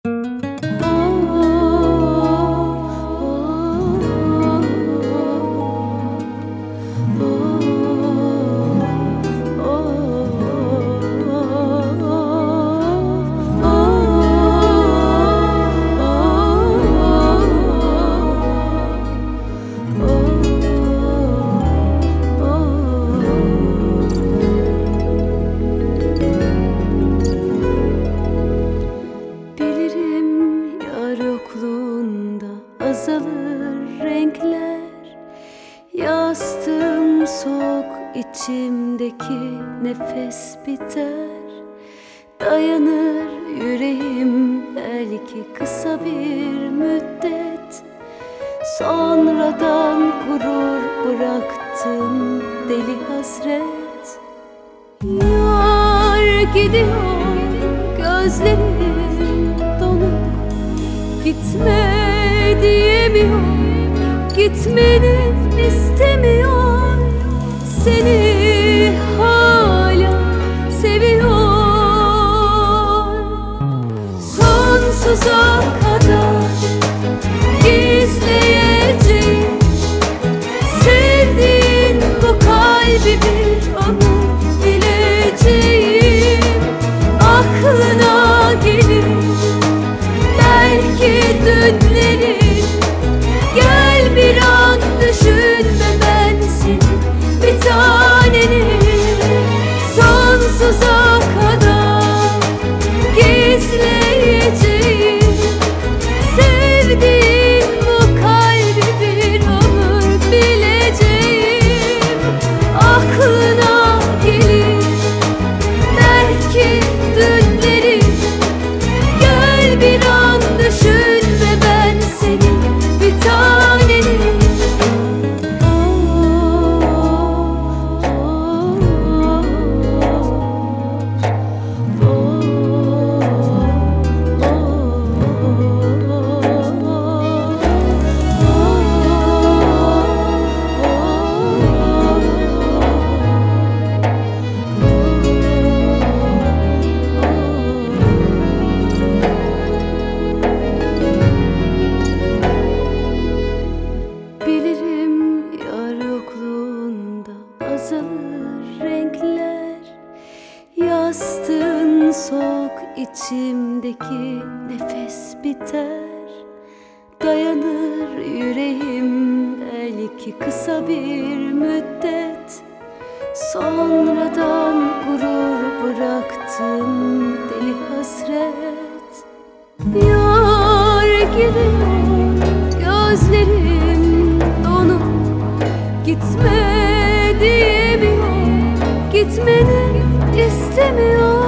Azalır renkler, yastığım soğuk, içimdeki nefes biter. Dayanır yüreğim belki kısa bir müddet, sonradan gurur bıraktım deli hasret. Yar gidiyor, gözlerim donuk, gitme diyemiyor, gitmeni istemiyor, seni hala seviyor. Sonsuza kadar gizleyeceğim sevdiğin bu kalbi, bir anı bileceğim. Aklına gelir belki dünleri, gel bir an düşünme ben senin bir tanenim. Sonsuza kadar gizleyeceğim sevdiğin bu kalbi, bir ömür bileceğim. Aklına gelir belki dünleri, gel bir an düşünme ben senin bir tanenim. Bilirim yar yokluğunda azalır renkler, yastığın soğuk, içimdeki nefes biter. Dayanır yüreğim belki kısa bir müddet, sonradan gurur bıraktım deli hasret. Yar gidiyor, gözlerim donuk, gitme diyemiyor, gitmeni istemiyor.